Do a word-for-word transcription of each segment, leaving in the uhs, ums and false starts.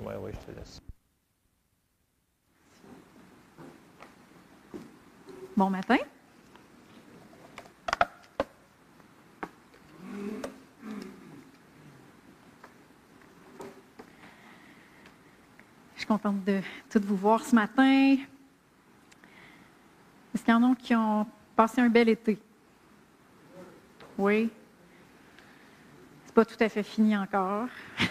Oui, oui, je te laisse. Bon matin. Je suis contente de toutes vous voir ce matin. Est-ce qu'il y en a qui ont passé un bel été? Oui. C'est pas tout à fait fini encore.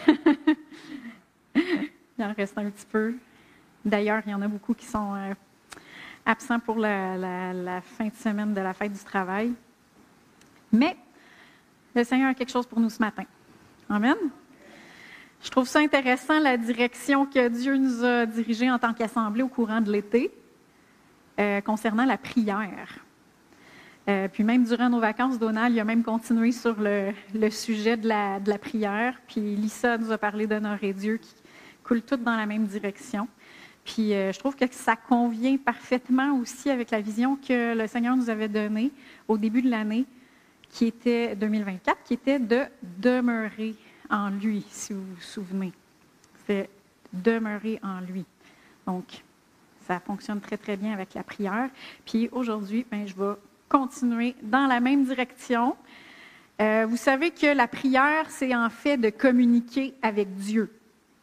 Il en reste un petit peu. D'ailleurs, il y en a beaucoup qui sont euh, absents pour la, la, la fin de semaine de la fête du travail. Mais le Seigneur a quelque chose pour nous ce matin. Amen. Je trouve ça intéressant, la direction que Dieu nous a dirigée en tant qu'Assemblée au courant de l'été euh, concernant la prière. Euh, puis même durant nos vacances, Donald, il a même continué sur le, le sujet de la, de la prière. Puis Lisa nous a parlé d'honorer Dieu, qui coule toutes dans la même direction. Puis euh, je trouve que ça convient parfaitement aussi avec la vision que le Seigneur nous avait donnée au début de l'année, qui était deux mille vingt-quatre, qui était de demeurer en lui, si vous vous souvenez. C'est demeurer en lui. Donc, ça fonctionne très, très bien avec la prière. Puis aujourd'hui, ben, je vais continuer dans la même direction. Euh, vous savez que la prière, c'est en fait de communiquer avec Dieu.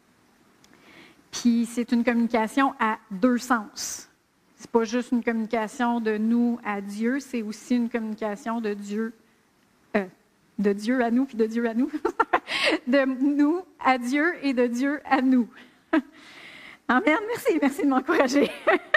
Puis c'est une communication à deux sens. C'est pas juste une communication de nous à Dieu, c'est aussi une communication de Dieu, euh, de Dieu à nous, puis de Dieu à nous, de nous à Dieu et de Dieu à nous. Amen. Merci, merci de m'encourager.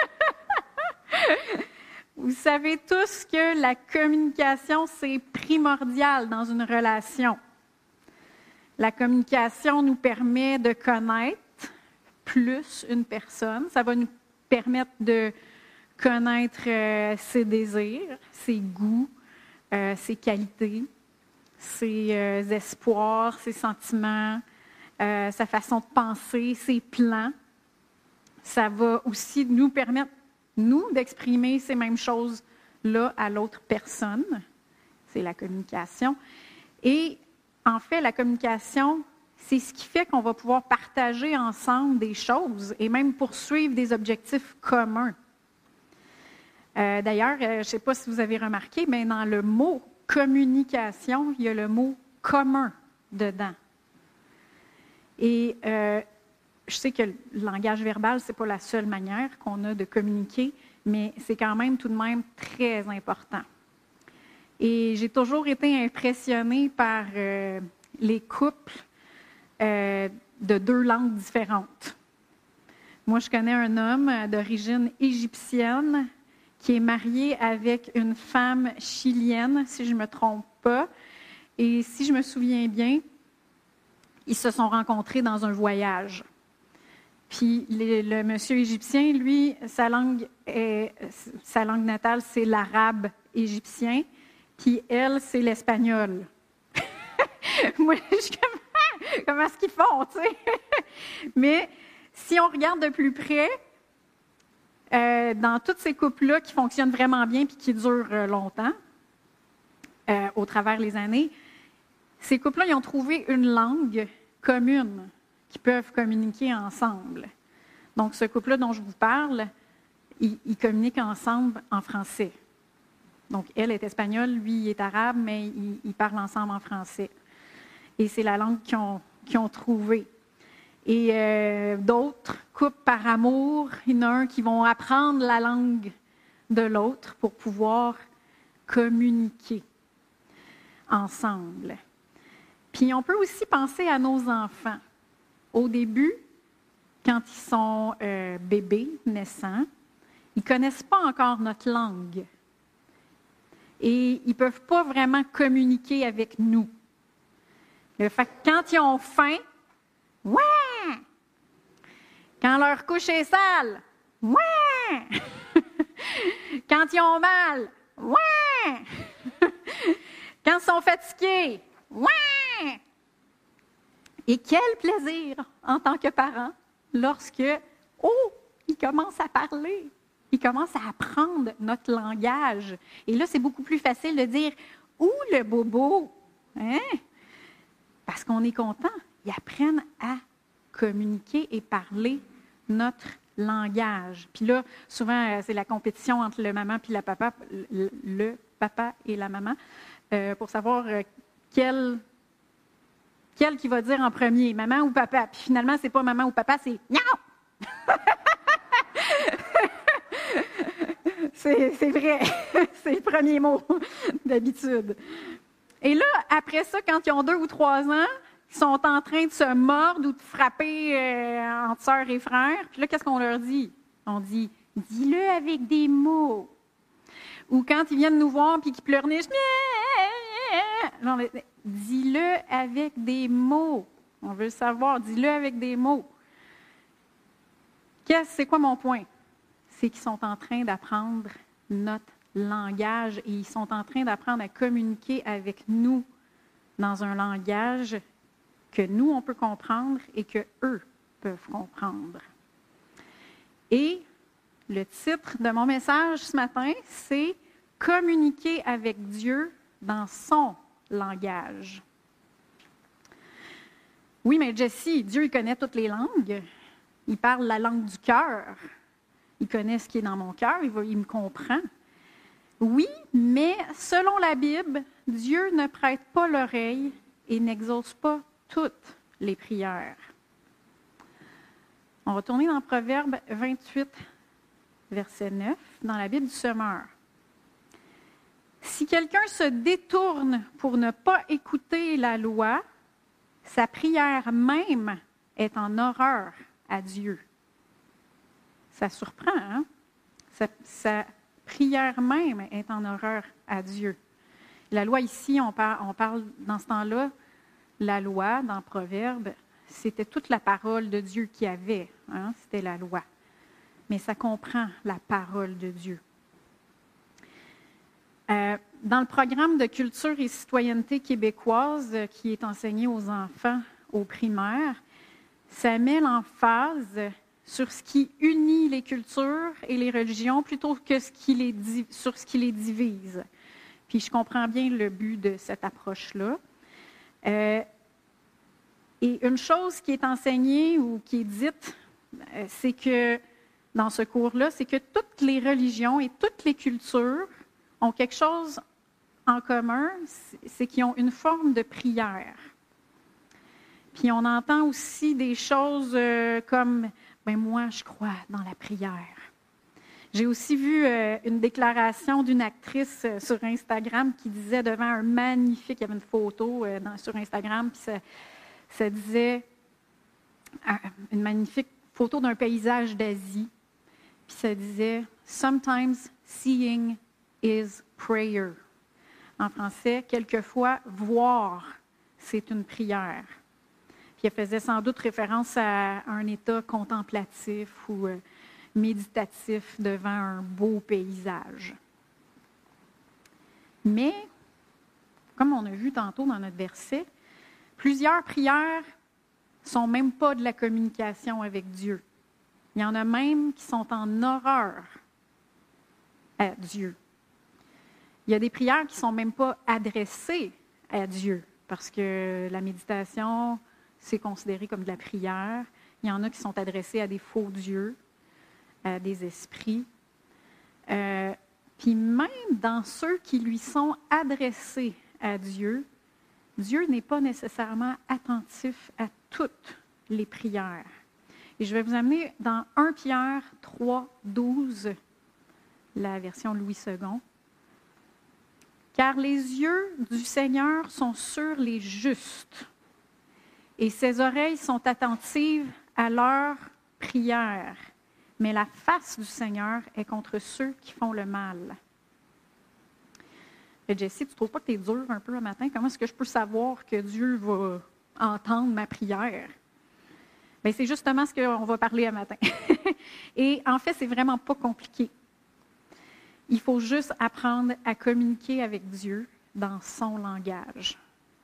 Vous savez tous que la communication, c'est primordial dans une relation. La communication nous permet de connaître plus une personne. Ça va nous permettre de connaître euh, ses désirs, ses goûts, euh, ses qualités, ses euh, espoirs, ses sentiments, euh, sa façon de penser, ses plans. Ça va aussi nous permettre, nous, d'exprimer ces mêmes choses-là à l'autre personne. C'est la communication. Et en fait, la communication, c'est ce qui fait qu'on va pouvoir partager ensemble des choses et même poursuivre des objectifs communs. Euh, d'ailleurs, euh, je ne sais pas si vous avez remarqué, mais dans le mot communication, il y a le mot commun dedans. Et euh, je sais que le langage verbal, ce n'est pas la seule manière qu'on a de communiquer, mais c'est quand même tout de même très important. Et j'ai toujours été impressionnée par euh, les couples euh, de deux langues différentes. Moi, je connais un homme d'origine égyptienne qui est marié avec une femme chilienne, si je ne me trompe pas. Et si je me souviens bien, ils se sont rencontrés dans un voyage. Puis le, le monsieur égyptien, lui, sa langue, est, sa langue natale, c'est l'arabe égyptien. Puis elle, c'est l'espagnol. Moi, je suis comme, comment est-ce qu'ils font, tu sais? Mais si on regarde de plus près, euh, dans tous ces couples-là qui fonctionnent vraiment bien puis qui durent longtemps, euh, au travers les années, ces couples-là, ils ont trouvé une langue commune qui peuvent communiquer ensemble. Donc, ce couple-là dont je vous parle, ils, ils communiquent ensemble en français. Donc, elle est espagnole, lui il est arabe, mais ils, ils parlent ensemble en français. Et c'est la langue qu'ils ont, qu'ils ont trouvée. Et euh, d'autres couples par amour, il y en a un qui vont apprendre la langue de l'autre pour pouvoir communiquer ensemble. Puis, on peut aussi penser à nos enfants. Au début, quand ils sont euh, bébés, naissants, ils ne connaissent pas encore notre langue. Et ils ne peuvent pas vraiment communiquer avec nous. Le fait que quand ils ont faim, ouais! Quand leur couche est sale, ouais! Quand ils ont mal, ouais! Quand ils sont fatigués, ouais! Et quel plaisir en tant que parent lorsque, oh, ils commencent à parler, ils commencent à apprendre notre langage. Et là, c'est beaucoup plus facile de dire « Ouh, le bobo! » Hein? Parce qu'on est content. Ils apprennent à communiquer et parler notre langage. Puis là, souvent, c'est la compétition entre le maman puis la papa, le, le papa et la maman, euh, pour savoir euh, quel, quel qui va dire en premier, maman ou papa. Puis finalement, c'est pas maman ou papa, c'est « non! » C'est, c'est vrai, c'est le premier mot d'habitude. Et là, après ça, quand ils ont deux ou trois ans, ils sont en train de se mordre ou de frapper euh, entre sœurs et frères. Puis là, qu'est-ce qu'on leur dit? On dit « dis-le avec des mots ». Ou quand ils viennent nous voir et qu'ils pleurnichent, « dis-le avec des mots ». On veut le savoir, dis-le avec des mots. Qu'est-ce, c'est quoi mon point? C'est qu'ils sont en train d'apprendre notre langage et ils sont en train d'apprendre à communiquer avec nous dans un langage que nous, on peut comprendre et que eux peuvent comprendre. Et le titre de mon message ce matin, c'est « Communiquer avec Dieu dans son langage ». Oui, mais Jessie, Dieu, il connaît toutes les langues. Il parle la langue du cœur. Il connaît ce qui est dans mon cœur, il, va, il me comprend. Oui, mais selon la Bible, Dieu ne prête pas l'oreille et n'exauce pas toutes les prières. On va tourner dans Proverbe vingt-huit, verset neuf, dans la Bible du Semeur. Si quelqu'un se détourne pour ne pas écouter la loi, sa prière même est en horreur à Dieu. Ça surprend, hein? Sa, sa prière même est en horreur à Dieu. La loi ici, on parle, on parle dans ce temps-là, la loi, dans Proverbe, c'était toute la parole de Dieu qu'il y avait, hein? C'était la loi. Mais ça comprend la parole de Dieu. Euh, dans le programme de culture et citoyenneté québécoise qui est enseigné aux enfants au primaire, ça met l'emphase sur ce qui unit les cultures et les religions plutôt que ce qui les, sur ce qui les divise. Puis je comprends bien le but de cette approche-là. Euh, et une chose qui est enseignée ou qui est dite, euh, c'est que dans ce cours-là, c'est que toutes les religions et toutes les cultures ont quelque chose en commun, c'est qu'ils ont une forme de prière. Puis on entend aussi des choses euh, comme « ben moi, je crois dans la prière ». J'ai aussi vu euh, une déclaration d'une actrice euh, sur Instagram qui disait devant un magnifique, il y avait une photo euh, dans, sur Instagram, puis ça, ça disait euh, une magnifique photo d'un paysage d'Asie, puis ça disait « Sometimes seeing is prayer ». En français, quelquefois, voir, c'est une prière. Puis elle faisait sans doute référence à un état contemplatif ou euh, méditatif devant un beau paysage. Mais, comme on a vu tantôt dans notre verset, plusieurs prières ne sont même pas de la communication avec Dieu. Il y en a même qui sont en horreur à Dieu. Il y a des prières qui ne sont même pas adressées à Dieu, parce que la méditation, c'est considéré comme de la prière. Il y en a qui sont adressées à des faux dieux, à des esprits. Euh, puis même dans ceux qui lui sont adressés à Dieu, Dieu n'est pas nécessairement attentif à toutes les prières. Et je vais vous amener dans Première Pierre trois, douze, la version Louis second. Car les yeux du Seigneur sont sur les justes, et ses oreilles sont attentives à leurs prières. Mais la face du Seigneur est contre ceux qui font le mal. Et Jessie, tu ne trouves pas que tu es dure un peu le matin? Comment est-ce que je peux savoir que Dieu va entendre ma prière? Bien, c'est justement ce qu'on va parler un matin. Et en fait, c'est vraiment pas compliqué. Il faut juste apprendre à communiquer avec Dieu dans son langage.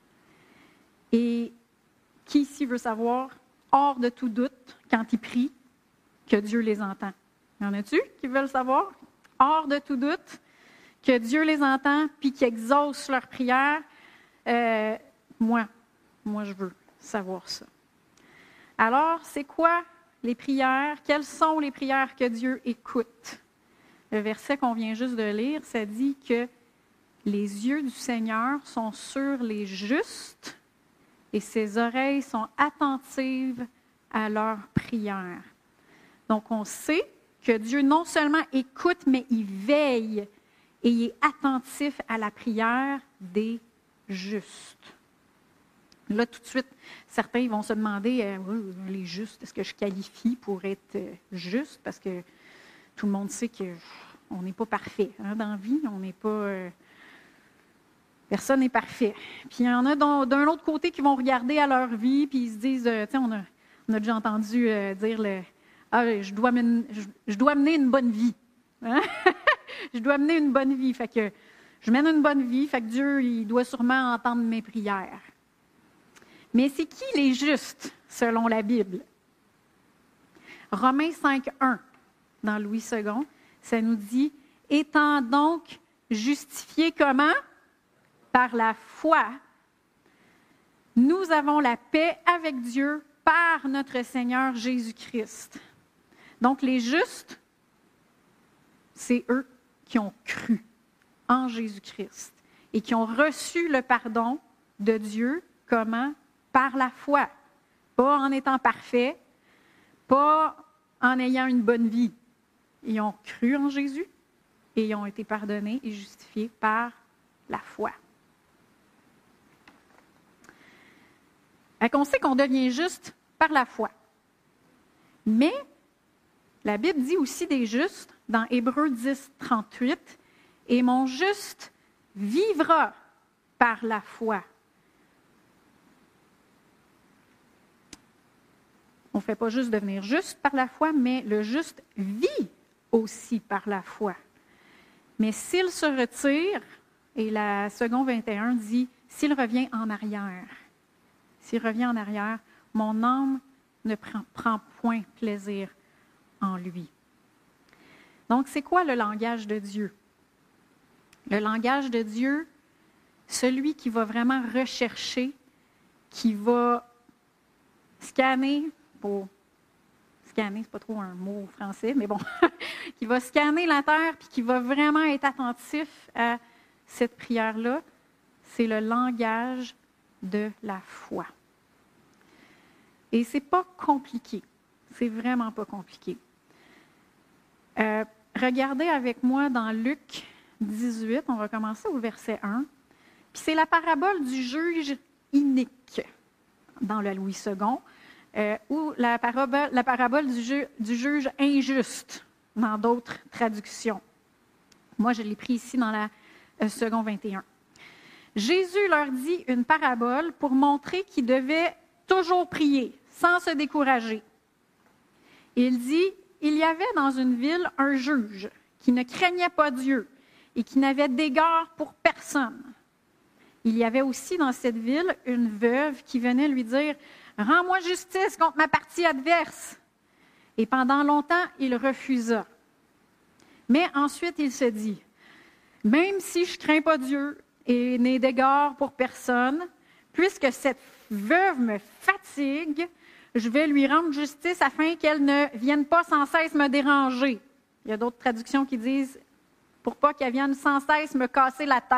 Et qui ici veut savoir, hors de tout doute, quand il prie, que Dieu les entend? Y en a-tu qui veulent savoir? Hors de tout doute, que Dieu les entend puis qu'il exauce leurs prières. Euh, moi, moi, je veux savoir ça. Alors, c'est quoi les prières? Quelles sont les prières que Dieu écoute? Le verset qu'on vient juste de lire, ça dit que les yeux du Seigneur sont sur les justes et ses oreilles sont attentives à leurs prières. Donc, on sait que Dieu non seulement écoute, mais il veille et il est attentif à la prière des justes. Là, tout de suite, certains vont se demander, euh, oui, les justes, est-ce que je qualifie pour être euh, juste? Parce que tout le monde sait qu'on n'est pas parfait hein, dans la vie, on n'est pas... Euh, personne n'est parfait. Puis il y en a d'un, d'un autre côté qui vont regarder à leur vie, puis ils se disent, euh, tu sais, on a, on a déjà entendu euh, dire, le, ah, je dois, mener, je, je dois mener une bonne vie. Hein? Je dois mener une bonne vie. Fait que je mène une bonne vie, fait que Dieu, il doit sûrement entendre mes prières. Mais c'est qui les justes, selon la Bible? Romains cinq, un, dans Louis second, ça nous dit « Étant donc justifiés comment? Par la foi, nous avons la paix avec Dieu par notre Seigneur Jésus-Christ. » Donc, les justes, c'est eux qui ont cru en Jésus-Christ et qui ont reçu le pardon de Dieu, comment? Par la foi. Pas en étant parfaits, pas en ayant une bonne vie. Ils ont cru en Jésus et ils ont été pardonnés et justifiés par la foi. On sait qu'on devient juste par la foi. Mais la Bible dit aussi des justes, dans Hébreux dix, trente-huit, « Et mon juste vivra par la foi. » On ne fait pas juste devenir juste par la foi, mais le juste vit aussi par la foi. Mais s'il se retire, et la seconde vingt et un dit, « S'il revient en arrière, s'il revient en arrière, mon âme ne prend, prend point plaisir en lui. » Donc, c'est quoi le langage de Dieu? Le langage de Dieu, celui qui va vraiment rechercher, qui va scanner, pour scanner, c'est pas trop un mot français, mais bon, qui va scanner la terre puis qui va vraiment être attentif à cette prière-là, c'est le langage de la foi. Et c'est pas compliqué. C'est vraiment pas compliqué. Euh, regardez avec moi dans Luc dix-huit, on va commencer au verset un. Puis c'est la parabole du juge inique dans le Louis second, euh, ou la parabole, la parabole du, ju, du juge injuste dans d'autres traductions. Moi, je l'ai pris ici dans la euh, seconde vingt et un. Jésus leur dit une parabole pour montrer qu'ils devaient toujours prier, sans se décourager. Il dit, il y avait dans une ville un juge qui ne craignait pas Dieu et qui n'avait d'égard pour personne. Il y avait aussi dans cette ville une veuve qui venait lui dire, « Rends-moi justice contre ma partie adverse. » Et pendant longtemps, il refusa. Mais ensuite, il se dit, « Même si je ne crains pas Dieu et n'ai d'égard pour personne, puisque cette veuve me fatigue, je vais lui rendre justice afin qu'elle ne vienne pas sans cesse me déranger. » Il y a d'autres traductions qui disent « pour pas qu'elle vienne sans cesse me casser la tête. »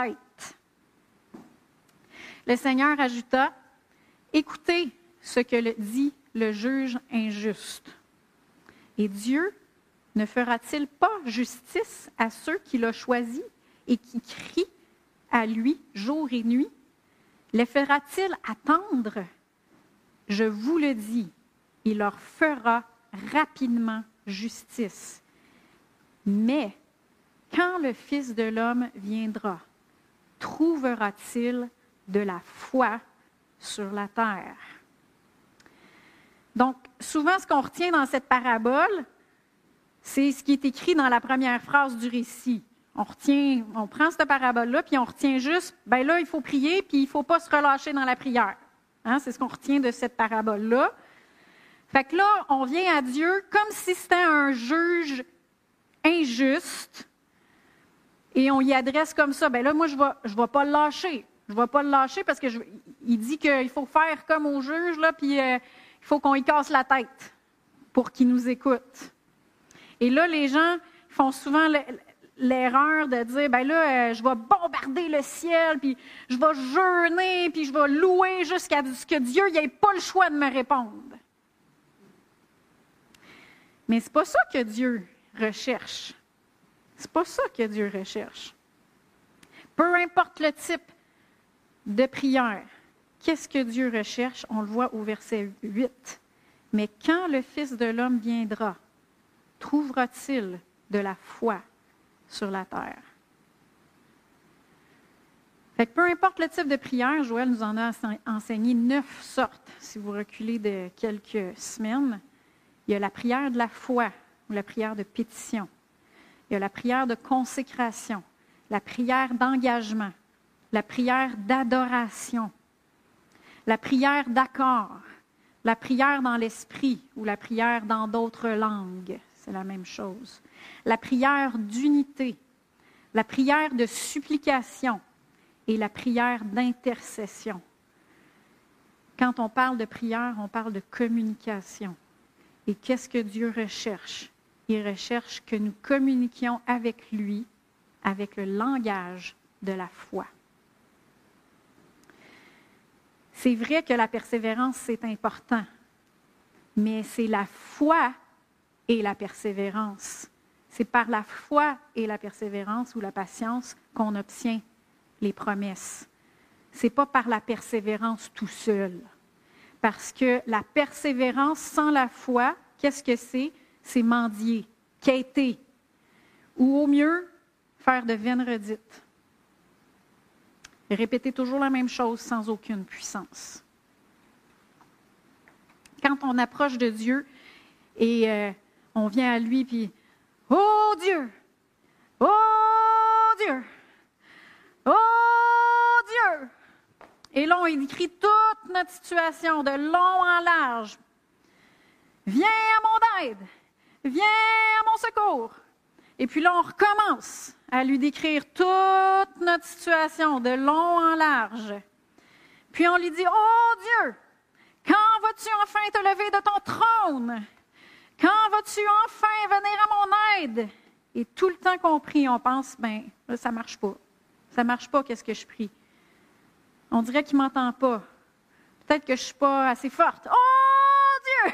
Le Seigneur ajouta, « Écoutez ce que le, dit le juge injuste. Et Dieu ne fera-t-il pas justice à ceux qu'il a choisis et qui crient à lui jour et nuit? Les fera-t-il attendre? Je vous le dis, il leur fera rapidement justice. Mais quand le Fils de l'homme viendra, trouvera-t-il de la foi sur la terre? » Donc, souvent, ce qu'on retient dans cette parabole, c'est ce qui est écrit dans la première phrase du récit. On retient, on prend cette parabole-là, puis on retient juste, ben là, il faut prier, puis il ne faut pas se relâcher dans la prière. Hein, c'est ce qu'on retient de cette parabole-là. Fait que là, on vient à Dieu comme si c'était un juge injuste, et on y adresse comme ça, ben là, moi, je ne vais, je vais pas le lâcher. Je ne vais pas le lâcher parce que je, il dit qu'il faut faire comme au juge, là, puis euh, il faut qu'on y casse la tête pour qu'il nous écoute. Et là, les gens font souvent l'erreur de dire, ben là, je vais bombarder le ciel, puis je vais jeûner, puis je vais louer jusqu'à ce que Dieu n'ait pas le choix de me répondre. Mais c'est pas ça que Dieu recherche. C'est pas ça que Dieu recherche. Peu importe le type de prière, qu'est-ce que Dieu recherche? On le voit au verset huit. Mais quand le Fils de l'homme viendra, trouvera-t-il de la foi sur la terre? Fait que peu importe le type de prière, Joël nous en a enseigné neuf sortes. Si vous reculez de quelques semaines, il y a la prière de la foi ou la prière de pétition. Il y a la prière de consécration, la prière d'engagement, la prière d'adoration, la prière d'accord, la prière dans l'esprit ou la prière dans d'autres langues, c'est la même chose. La prière d'unité, la prière de supplication et la prière d'intercession. Quand on parle de prière, on parle de communication. Et qu'est-ce que Dieu recherche? Il recherche que nous communiquions avec lui, avec le langage de la foi. C'est vrai que la persévérance, c'est important, mais c'est la foi et la persévérance. C'est par la foi et la persévérance ou la patience qu'on obtient les promesses. Ce n'est pas par la persévérance tout seul. Parce que la persévérance sans la foi, qu'est-ce que c'est? C'est mendier, quêter, ou au mieux, faire de vaines redites. Répéter toujours la même chose sans aucune puissance. Quand on approche de Dieu et euh, on vient à lui, puis « Oh Dieu! Oh Dieu! Oh Dieu! » Et là, on écrit toute notre situation de long en large. « Viens à mon aide! Viens à mon secours! » Et puis là, on recommence à lui décrire toute notre situation de long en large. Puis on lui dit, « Oh Dieu, quand vas-tu enfin te lever de ton trône? Quand vas-tu enfin venir à mon aide? » Et tout le temps qu'on prie, on pense, « Ben, là, ça ne marche pas. Ça ne marche pas, qu'est-ce que je prie? On dirait qu'il ne m'entend pas. Peut-être que je ne suis pas assez forte. Oh Dieu! »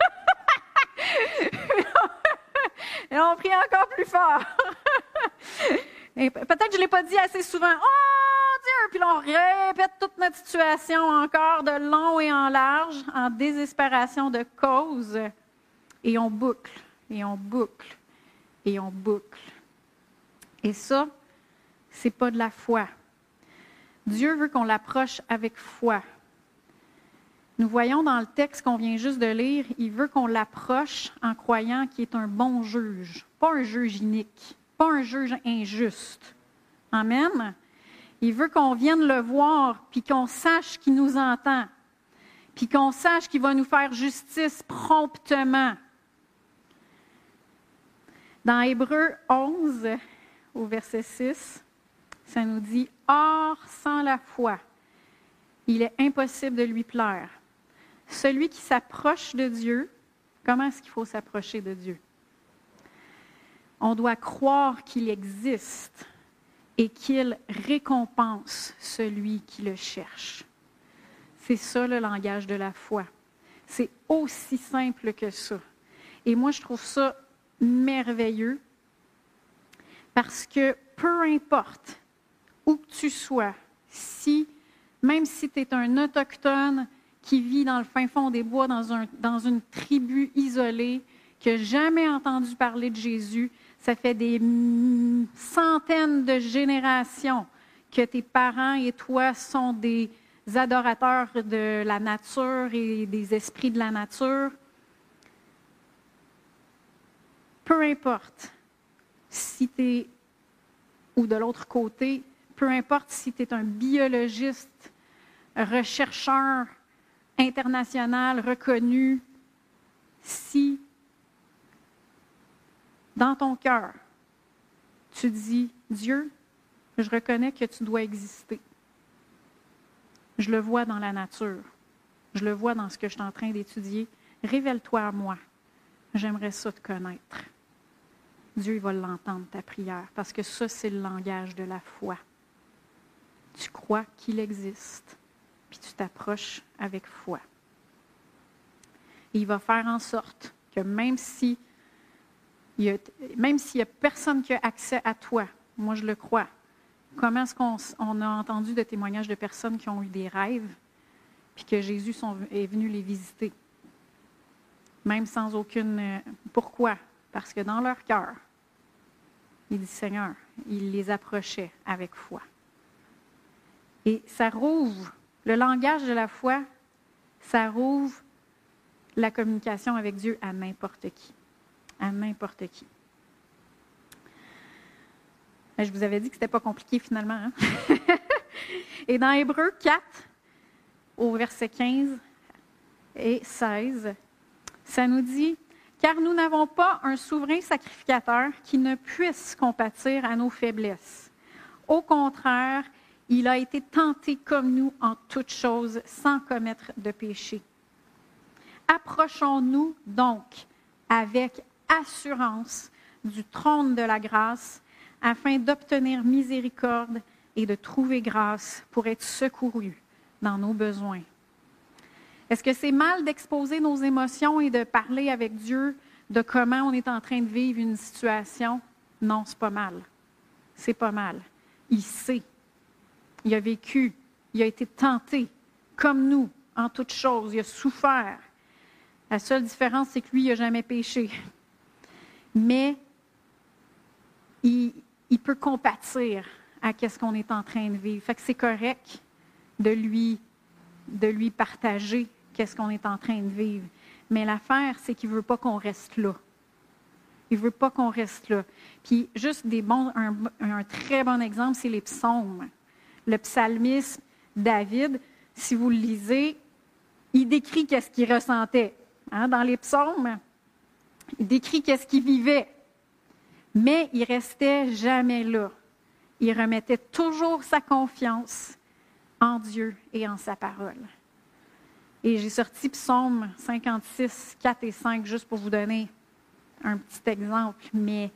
Et on prie encore plus fort. Et peut-être que je ne l'ai pas dit assez souvent. Oh Dieu! Puis là, on répète toute notre situation encore de long et en large, en désespération de cause. Et on boucle, et on boucle, et on boucle. Et ça, ce n'est pas de la foi. Dieu veut qu'on l'approche avec foi. Nous voyons dans le texte qu'on vient juste de lire, il veut qu'on l'approche en croyant qu'il est un bon juge, pas un juge inique, pas un juge injuste. Amen. Il veut qu'on vienne le voir, puis qu'on sache qu'il nous entend, puis qu'on sache qu'il va nous faire justice promptement. Dans Hébreux onze, au verset six, ça nous dit « Or, sans la foi, il est impossible de lui plaire. » Celui qui s'approche de Dieu, comment est-ce qu'il faut s'approcher de Dieu? On doit croire qu'il existe et qu'il récompense celui qui le cherche. C'est ça le langage de la foi. C'est aussi simple que ça. Et moi, je trouve ça merveilleux parce que peu importe où que tu sois, si, même si tu es un autochtone qui vit dans le fin fond des bois, dans, un, dans une tribu isolée, qui n'a jamais entendu parler de Jésus, ça fait des centaines de générations que tes parents et toi sont des adorateurs de la nature et des esprits de la nature. Peu importe si tu es, ou de l'autre côté, peu importe si tu es un biologiste, rechercheur international reconnu, si dans ton cœur, tu dis, Dieu, je reconnais que tu dois exister. Je le vois dans la nature. Je le vois dans ce que je suis en train d'étudier. Révèle-toi à moi. J'aimerais ça te connaître. Dieu il va l'entendre, ta prière, parce que ça, c'est le langage de la foi. Tu crois qu'il existe, puis tu t'approches avec foi. Et il va faire en sorte que même si il y a, même s'il n'y a personne qui a accès à toi, moi je le crois, comment est-ce qu'on on a entendu de témoignages de personnes qui ont eu des rêves, puis que Jésus sont, est venu les visiter, même sans aucune... Pourquoi? Parce que dans leur cœur, il dit Seigneur, il les approchait avec foi. Et ça rouvre, le langage de la foi, ça rouvre la communication avec Dieu à n'importe qui. À n'importe qui. Je vous avais dit que ce n'était pas compliqué finalement. Hein? Et dans Hébreux quatre, au verset quinze et seize, ça nous dit « Car nous n'avons pas un souverain sacrificateur qui ne puisse compatir à nos faiblesses. Au contraire, il a été tenté comme nous en toutes choses, sans commettre de péché. Approchons-nous donc avec assurance du trône de la grâce, afin d'obtenir miséricorde et de trouver grâce pour être secourus dans nos besoins. » Est-ce que c'est mal d'exposer nos émotions et de parler avec Dieu de comment on est en train de vivre une situation? Non, c'est pas mal. C'est pas mal. Il sait. Il a vécu. Il a été tenté, comme nous, en toutes choses. Il a souffert. La seule différence, c'est que lui, il n'a jamais péché. Mais il, il peut compatir à ce qu'on est en train de vivre. Fait que c'est correct de lui, de lui partager qu'est-ce qu'on est en train de vivre. Mais l'affaire, c'est qu'il ne veut pas qu'on reste là. Il ne veut pas qu'on reste là. Puis juste des bons, un, un très bon exemple, c'est les psaumes. Le psalmiste David, si vous le lisez, il décrit qu'est-ce qu'il ressentait. Hein, dans les psaumes, il décrit qu'est-ce qu'il vivait. Mais il ne restait jamais là. Il remettait toujours sa confiance en Dieu et en sa parole. Et j'ai sorti Psaume cinquante-six, quatre et cinq, juste pour vous donner un petit exemple, mais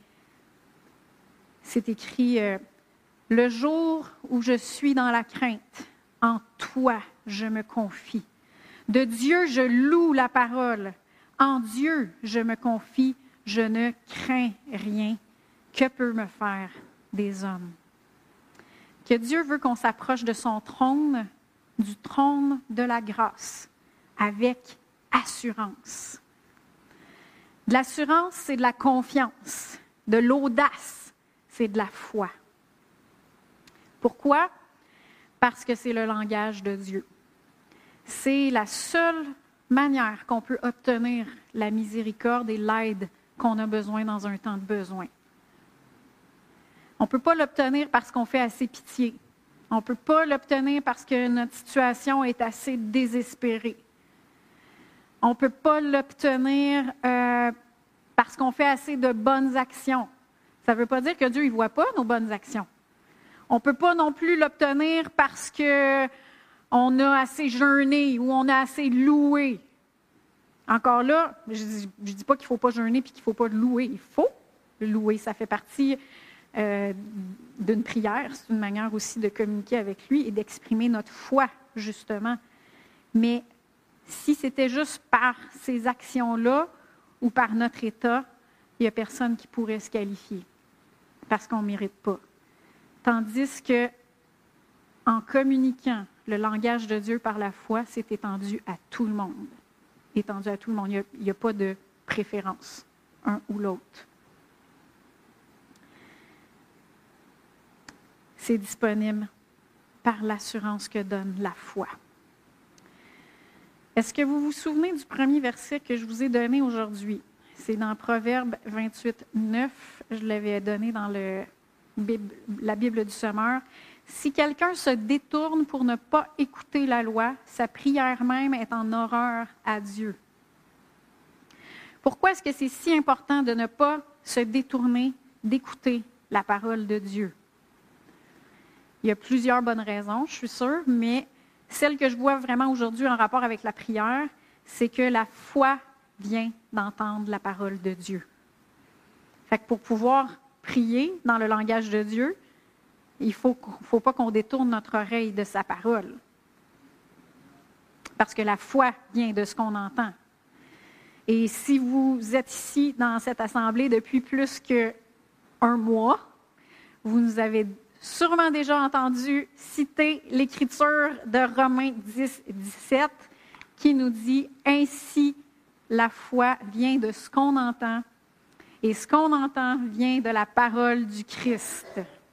c'est écrit euh, « Le jour où je suis dans la crainte, en toi je me confie. De Dieu je loue la parole. En Dieu je me confie, je ne crains rien. Que peut me faire des hommes? » Que Dieu veut qu'on s'approche de son trône, du trône de la grâce, avec assurance. De l'assurance, c'est de la confiance. De l'audace, c'est de la foi. Pourquoi? Parce que c'est le langage de Dieu. C'est la seule manière qu'on peut obtenir la miséricorde et l'aide qu'on a besoin dans un temps de besoin. On ne peut pas l'obtenir parce qu'on fait assez pitié. On ne peut pas l'obtenir parce que notre situation est assez désespérée. On ne peut pas l'obtenir euh, parce qu'on fait assez de bonnes actions. Ça ne veut pas dire que Dieu ne voit pas nos bonnes actions. On ne peut pas non plus l'obtenir parce qu'on a assez jeûné ou on a assez loué. Encore là, je ne dis pas qu'il ne faut pas jeûner et qu'il ne faut pas louer. Il faut louer. Ça fait partie euh, d'une prière. C'est une manière aussi de communiquer avec lui et d'exprimer notre foi, justement. Mais si c'était juste par ces actions-là ou par notre état, il n'y a personne qui pourrait se qualifier parce qu'on ne mérite pas. Tandis que, en communiquant le langage de Dieu par la foi, c'est étendu à tout le monde. Étendu à tout le monde. Il n'y a, a pas de préférence, un ou l'autre. C'est disponible par l'assurance que donne la foi. Est-ce que vous vous souvenez du premier verset que je vous ai donné aujourd'hui? C'est dans Proverbe vingt-huit, neuf. Je l'avais donné dans le, la Bible du Sommeur. « Si quelqu'un se détourne pour ne pas écouter la loi, sa prière même est en horreur à Dieu. » Pourquoi est-ce que c'est si important de ne pas se détourner d'écouter la parole de Dieu? Il y a plusieurs bonnes raisons, je suis sûre, mais celle que je vois vraiment aujourd'hui en rapport avec la prière, c'est que la foi vient d'entendre la parole de Dieu. Fait que pour pouvoir prier dans le langage de Dieu, il ne faut, faut pas qu'on détourne notre oreille de sa parole. Parce que la foi vient de ce qu'on entend. Et si vous êtes ici dans cette assemblée depuis plus qu'un mois, vous nous avez sûrement déjà entendu citer l'écriture de Romains dix, dix-sept qui nous dit « Ainsi, la foi vient de ce qu'on entend, et ce qu'on entend vient de la parole du Christ. »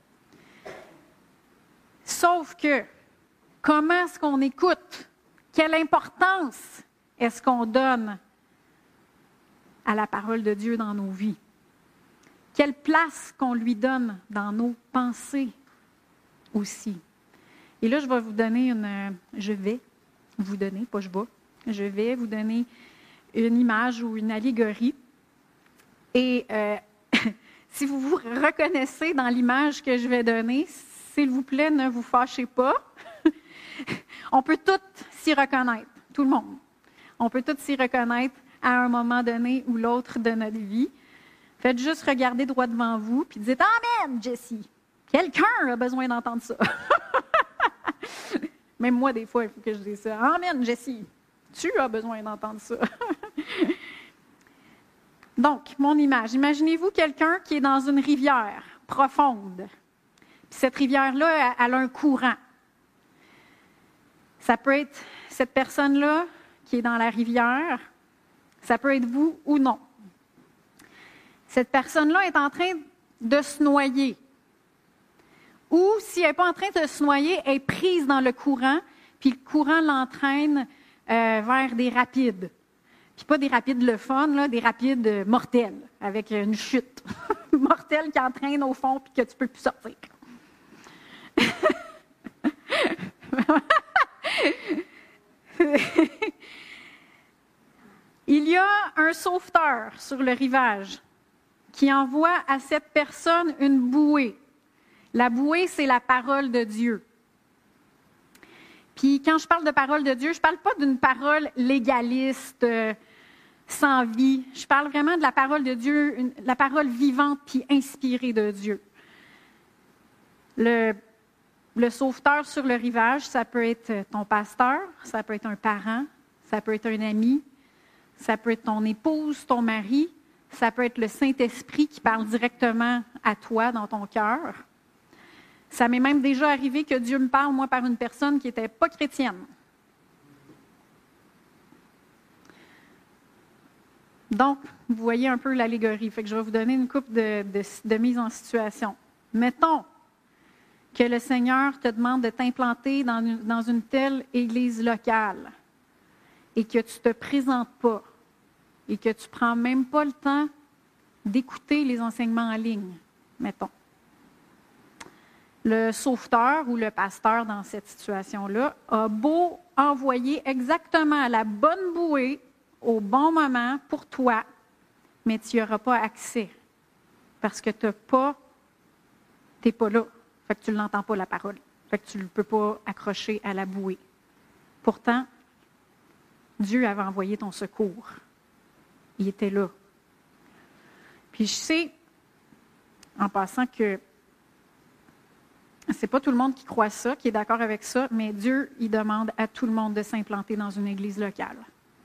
Sauf que, comment est-ce qu'on écoute? Quelle importance est-ce qu'on donne à la parole de Dieu dans nos vies? Quelle place qu'on lui donne dans nos pensées aussi? Et là, je vais vous donner une... Je vais vous donner, pas je vais, je vais vous donner une image ou une allégorie. Et euh, si vous vous reconnaissez dans l'image que je vais donner, s'il vous plaît, ne vous fâchez pas. On peut tous s'y reconnaître, tout le monde. On peut tous s'y reconnaître à un moment donné ou l'autre de notre vie. Faites juste regarder droit devant vous, puis dites « Amen, Jessie! » Quelqu'un a besoin d'entendre ça. Même moi, des fois, il faut que je dise ça. « Amen, Jessie! Tu as besoin d'entendre ça. » Donc, mon image. Imaginez-vous quelqu'un qui est dans une rivière profonde. Puis cette rivière-là, elle a un courant. Ça peut être cette personne-là qui est dans la rivière. Ça peut être vous ou non. Cette personne-là est en train de se noyer. Ou, si elle n'est pas en train de se noyer, elle est prise dans le courant, puis le courant l'entraîne euh, vers des rapides. Puis pas des rapides le fun, là, des rapides euh, mortels, avec une chute mortelle qui entraîne au fond, puis que tu ne peux plus sortir. Il y a un sauveteur sur le rivage qui envoie à cette personne une bouée. La bouée, c'est la parole de Dieu. Puis quand je parle de parole de Dieu, je ne parle pas d'une parole légaliste, euh, sans vie. Je parle vraiment de la parole de Dieu, une, la parole vivante puis inspirée de Dieu. Le, le sauveteur sur le rivage, ça peut être ton pasteur, ça peut être un parent, ça peut être un ami, ça peut être ton épouse, ton mari, ça peut être le Saint-Esprit qui parle directement à toi dans ton cœur. Ça m'est même déjà arrivé que Dieu me parle, moi, par une personne qui n'était pas chrétienne. Donc, vous voyez un peu l'allégorie. Fait que je vais vous donner une couple de, de, de mise en situation. Mettons que le Seigneur te demande de t'implanter dans une, dans une telle église locale et que tu ne te présentes pas et que tu ne prends même pas le temps d'écouter les enseignements en ligne, mettons. Le sauveteur ou le pasteur dans cette situation-là a beau envoyer exactement la bonne bouée au bon moment pour toi, mais tu n'y auras pas accès parce que tu n'es pas, t'es pas là. Fait que tu ne l'entends pas, la parole. Fait que tu ne peux pas accrocher à la bouée. Pourtant, Dieu avait envoyé ton secours. Il était là. Puis je sais, en passant, que c'est pas tout le monde qui croit ça, qui est d'accord avec ça, mais Dieu, il demande à tout le monde de s'implanter dans une église locale.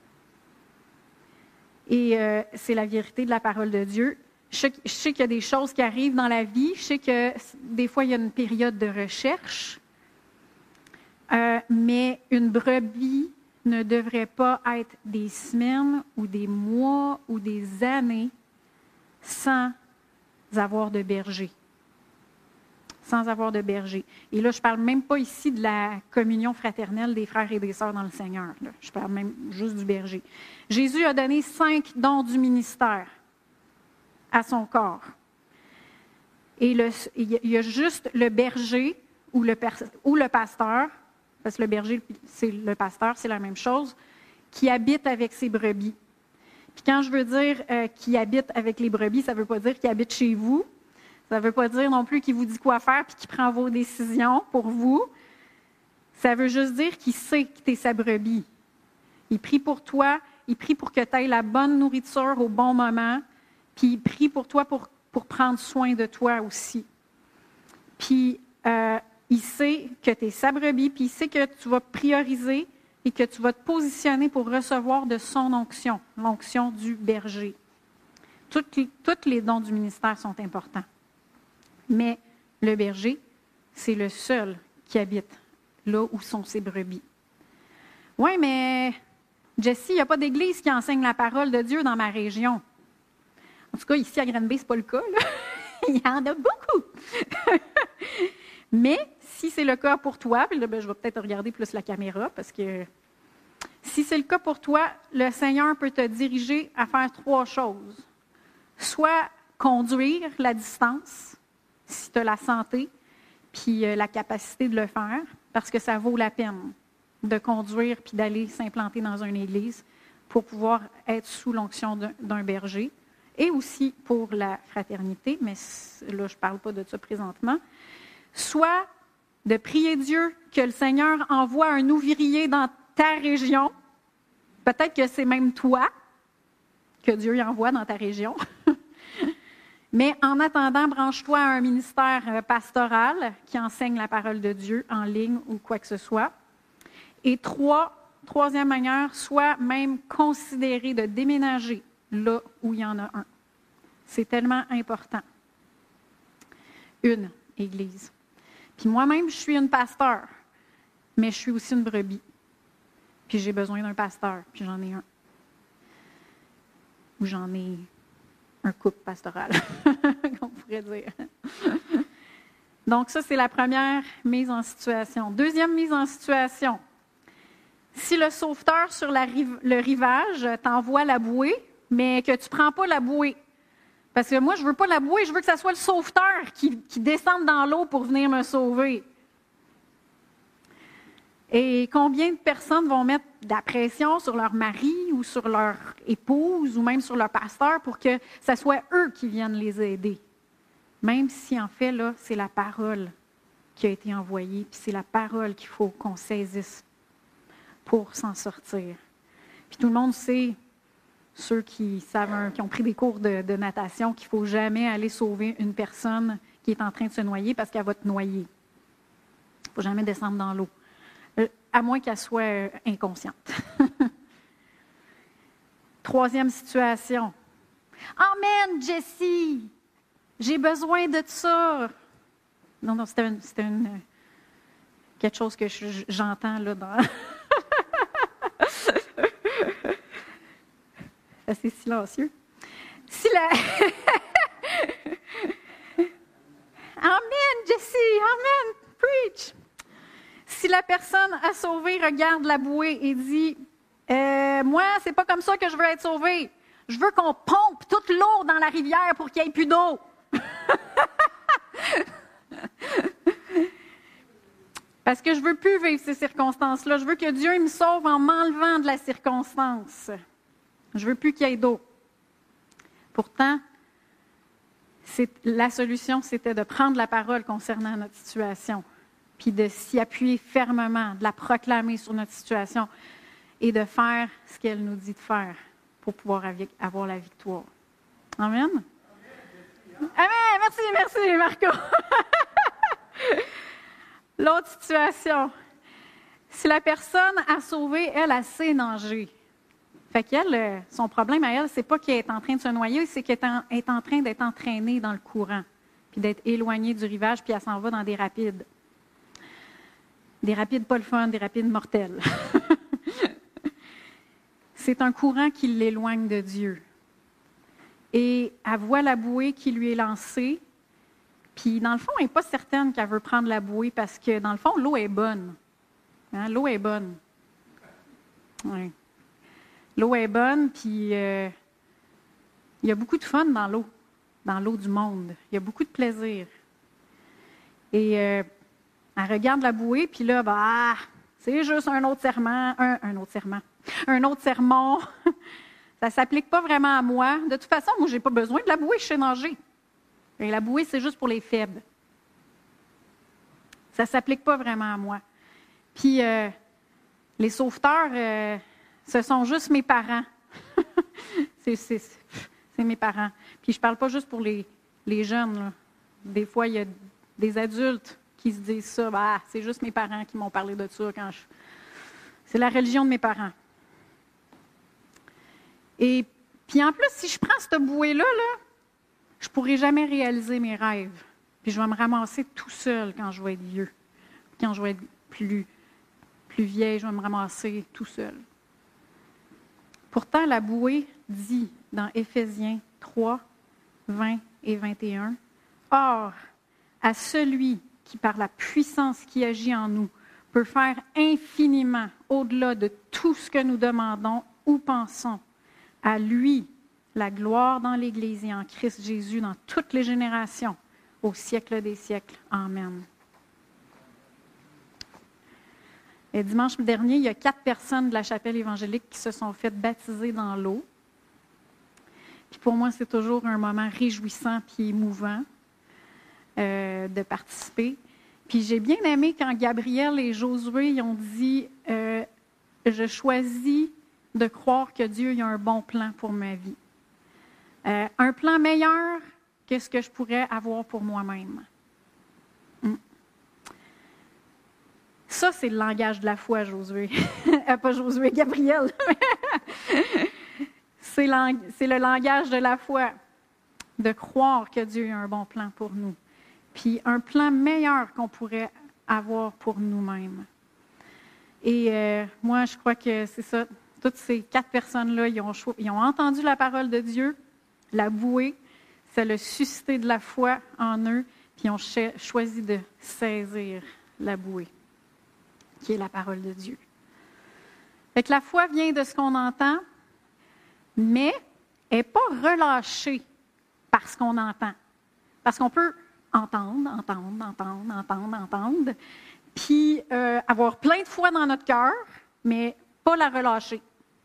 Et euh, c'est la vérité de la parole de Dieu. Je sais, je sais qu'il y a des choses qui arrivent dans la vie. Je sais que des fois, il y a une période de recherche. Euh, mais une brebis ne devrait pas être des semaines ou des mois ou des années sans avoir de berger. Sans avoir de berger. Et là, je ne parle même pas ici de la communion fraternelle des frères et des sœurs dans le Seigneur. Là. Je parle même juste du berger. Jésus a donné cinq dons du ministère à son corps. Et le, il y a juste le berger ou le, ou le pasteur, parce que le berger, c'est le pasteur, c'est la même chose, qui habite avec ses brebis. Puis quand je veux dire euh, qui habite avec les brebis, ça ne veut pas dire qu'il habite chez vous. Ça ne veut pas dire non plus qu'il vous dit quoi faire puis qu'il prend vos décisions pour vous. Ça veut juste dire qu'il sait que tu es sa brebis. Il prie pour toi, il prie pour que tu aies la bonne nourriture au bon moment, puis il prie pour toi pour, pour prendre soin de toi aussi. Puis, euh, il sait que tu es sa brebis, puis il sait que tu vas prioriser et que tu vas te positionner pour recevoir de son onction, l'onction du berger. Toutes les, tous les dons du ministère sont importants. Mais le berger, c'est le seul qui habite là où sont ses brebis. Oui, mais Jessie, il n'y a pas d'église qui enseigne la parole de Dieu dans ma région. En tout cas, ici à Granby, ce n'est pas le cas, là. Il y en a beaucoup. Mais si c'est le cas pour toi, puis là, ben, je vais peut-être regarder plus la caméra, parce que si c'est le cas pour toi, le Seigneur peut te diriger à faire trois choses. Soit conduire la distance, si tu as la santé, puis euh, la capacité de le faire, parce que ça vaut la peine de conduire puis d'aller s'implanter dans une église pour pouvoir être sous l'onction d'un, d'un berger, et aussi pour la fraternité, mais là, je ne parle pas de ça présentement. Soit de prier Dieu que le Seigneur envoie un ouvrier dans ta région. Peut-être que c'est même toi que Dieu y envoie dans ta région. Mais en attendant, branche-toi à un ministère pastoral qui enseigne la parole de Dieu en ligne ou quoi que ce soit. Et trois, troisième manière, soit même considérer de déménager là où il y en a un. C'est tellement important. Une église. Puis moi-même, je suis une pasteur, mais je suis aussi une brebis. Puis j'ai besoin d'un pasteur, puis j'en ai un. Ou j'en ai un couple pastoral, on pourrait dire. Donc ça, c'est la première mise en situation. Deuxième mise en situation. Si le sauveteur sur la rive, le rivage t'envoie la bouée, mais que tu ne prends pas la bouée, parce que moi, je ne veux pas la bouée, je veux que ce soit le sauveteur qui, qui descende dans l'eau pour venir me sauver. Et combien de personnes vont mettre de la pression sur leur mari ou sur leur épouse ou même sur leur pasteur pour que ce soit eux qui viennent les aider? Même si, en fait, là, c'est la parole qui a été envoyée, puis c'est la parole qu'il faut qu'on saisisse pour s'en sortir. Puis tout le monde sait, ceux qui savent, qui ont pris des cours de, de natation, qu'il ne faut jamais aller sauver une personne qui est en train de se noyer parce qu'elle va te noyer. Il ne faut jamais descendre dans l'eau, à moins qu'elle soit inconsciente. Troisième situation. « Amen, Jessie! J'ai besoin de ça! » Non, non, c'était, une, c'était une, quelque chose que je, j'entends là dans... assez silencieux. Si la... Amen, Jessie! Amen! Preach! Si la personne à sauver regarde la bouée et dit euh, « Moi, c'est pas comme ça que je veux être sauvée. Je veux qu'on pompe toute l'eau dans la rivière pour qu'il n'y ait plus d'eau. » Parce que je ne veux plus vivre ces circonstances-là. Je veux que Dieu me sauve en m'enlevant de la circonstance. Je ne veux plus qu'il y ait d'eau. Pourtant, c'est, la solution, c'était de prendre la parole concernant notre situation, puis de s'y appuyer fermement, de la proclamer sur notre situation et de faire ce qu'elle nous dit de faire pour pouvoir avoir la victoire. Amen? Amen! Merci, merci, Marco! L'autre situation, si la personne à sauver, elle, elle sait nager. Fait qu'elle, son problème à elle, c'est pas qu'elle est en train de se noyer, c'est qu'elle est en train d'être entraînée dans le courant, puis d'être éloignée du rivage, puis elle s'en va dans des rapides. Des rapides pas le fun, des rapides mortels. C'est un courant qui l'éloigne de Dieu. Et elle voit la bouée qui lui est lancée, puis dans le fond, elle n'est pas certaine qu'elle veut prendre la bouée parce que, dans le fond, l'eau est bonne. Hein? L'eau est bonne. Oui. L'eau est bonne, puis euh, il y a beaucoup de fun dans l'eau, dans l'eau du monde. Il y a beaucoup de plaisir. Et euh, elle regarde la bouée, puis là, bah, c'est juste un autre serment, un, un autre serment, un autre sermon. Ça ne s'applique pas vraiment à moi. De toute façon, moi, je n'ai pas besoin de la bouée, je sais nager. Et la bouée, c'est juste pour les faibles. Ça ne s'applique pas vraiment à moi. Puis euh, les sauveteurs, euh, ce sont juste mes parents. c'est, c'est, c'est mes parents. Puis je ne parle pas juste pour les, les jeunes, là. Des fois, il y a des adultes qui se disent ça. Bah, c'est juste mes parents qui m'ont parlé de ça quand je... C'est la religion de mes parents. Et puis en plus, si je prends cette bouée-là, là, je ne pourrai jamais réaliser mes rêves. Puis je vais me ramasser tout seul quand je vais être vieux. Quand je vais être plus, plus vieille, je vais me ramasser tout seul. Pourtant, la bouée dit dans Éphésiens trois, vingt et vingt et un, « Or, à celui qui, par la puissance qui agit en nous, peut faire infiniment au-delà de tout ce que nous demandons ou pensons, à lui, la gloire dans l'Église et en Christ Jésus dans toutes les générations, au siècle des siècles. Amen. » Et dimanche dernier, il y a quatre personnes de la chapelle évangélique qui se sont faites baptiser dans l'eau. Puis pour moi, c'est toujours un moment réjouissant puis émouvant euh, de participer. Puis j'ai bien aimé quand Gabriel et Josué ils ont dit euh, « Je choisis de croire que Dieu a un bon plan pour ma vie. Euh, un plan meilleur que ce que je pourrais avoir pour moi-même. Mm. » Ça, c'est le langage de la foi, Josué. euh, pas Josué, Gabriel. c'est, lang- c'est le langage de la foi, de croire que Dieu a un bon plan pour nous. Puis un plan meilleur qu'on pourrait avoir pour nous-mêmes. Et euh, moi, je crois que c'est ça. Toutes ces quatre personnes-là, ils ont, cho- ils ont entendu la parole de Dieu, la bouée, ça a suscité de la foi en eux, puis ils ont ch- choisi de saisir la bouée, qui est la parole de Dieu. Fait que la foi vient de ce qu'on entend, mais elle n'est pas relâchée par ce qu'on entend. Parce qu'on peut entendre, entendre, entendre, entendre, entendre, puis euh, avoir plein de foi dans notre cœur, mais pas la relâcher.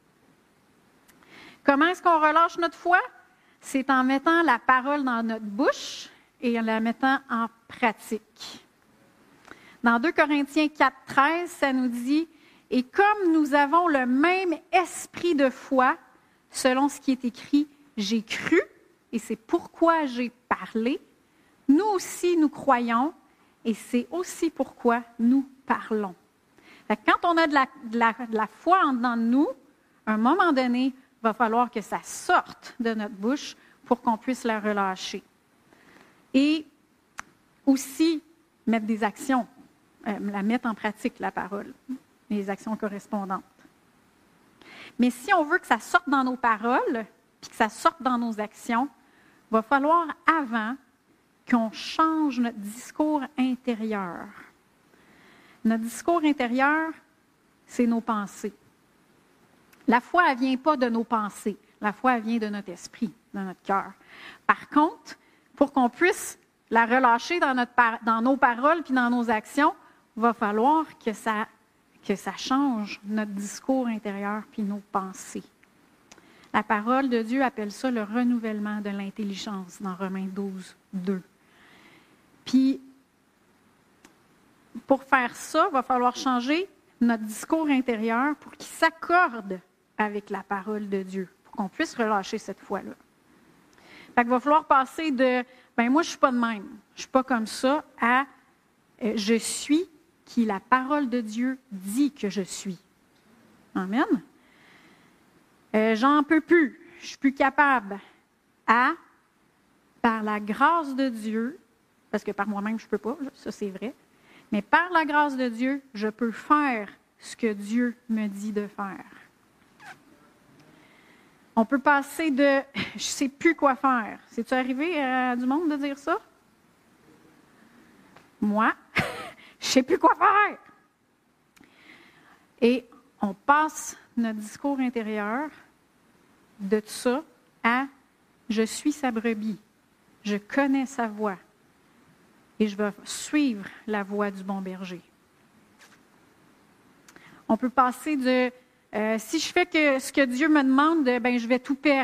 Comment est-ce qu'on relâche notre foi? C'est en mettant la parole dans notre bouche et en la mettant en pratique. Dans deux Corinthiens quatre, treize, ça nous dit « Et comme nous avons le même esprit de foi, selon ce qui est écrit, j'ai cru, et c'est pourquoi j'ai parlé, nous aussi nous croyons, et c'est aussi pourquoi nous parlons. » Fait que quand on a de la, de, la, de la foi en dedans de nous, à un moment donné, il va falloir que ça sorte de notre bouche pour qu'on puisse la relâcher. Et aussi, mettre des actions, euh, la mettre en pratique, la parole, les actions correspondantes. Mais si on veut que ça sorte dans nos paroles, puis que ça sorte dans nos actions, il va falloir avant qu'on change notre discours intérieur. Notre discours intérieur, c'est nos pensées. La foi, elle ne vient pas de nos pensées. La foi, elle vient de notre esprit, de notre cœur. Par contre, pour qu'on puisse la relâcher dans, notre par- dans nos paroles puis dans nos actions, il va falloir que ça, que ça change notre discours intérieur puis nos pensées. La parole de Dieu appelle ça le renouvellement de l'intelligence dans Romains douze, deux. Puis, pour faire ça, il va falloir changer notre discours intérieur pour qu'il s'accorde avec la parole de Dieu, pour qu'on puisse relâcher cette foi-là. Fait qu'il va falloir passer de « ben moi, je ne suis pas de même, je ne suis pas comme ça » à euh, « je suis qui la parole de Dieu dit que je suis ». Amen. Euh, j'en peux plus, je suis plus capable à, par la grâce de Dieu, parce que par moi-même, je ne peux pas, ça c'est vrai, mais par la grâce de Dieu, je peux faire ce que Dieu me dit de faire. On peut passer de « je ne sais plus quoi faire ». C'est-tu arrivé à du monde de dire ça? Moi, je ne sais plus quoi faire. Et on passe notre discours intérieur de ça à « je suis sa brebis, je connais sa voix et je vais suivre la voie du bon berger ». On peut passer de euh, « si je fais que ce que Dieu me demande, ben, je vais tout perdre ».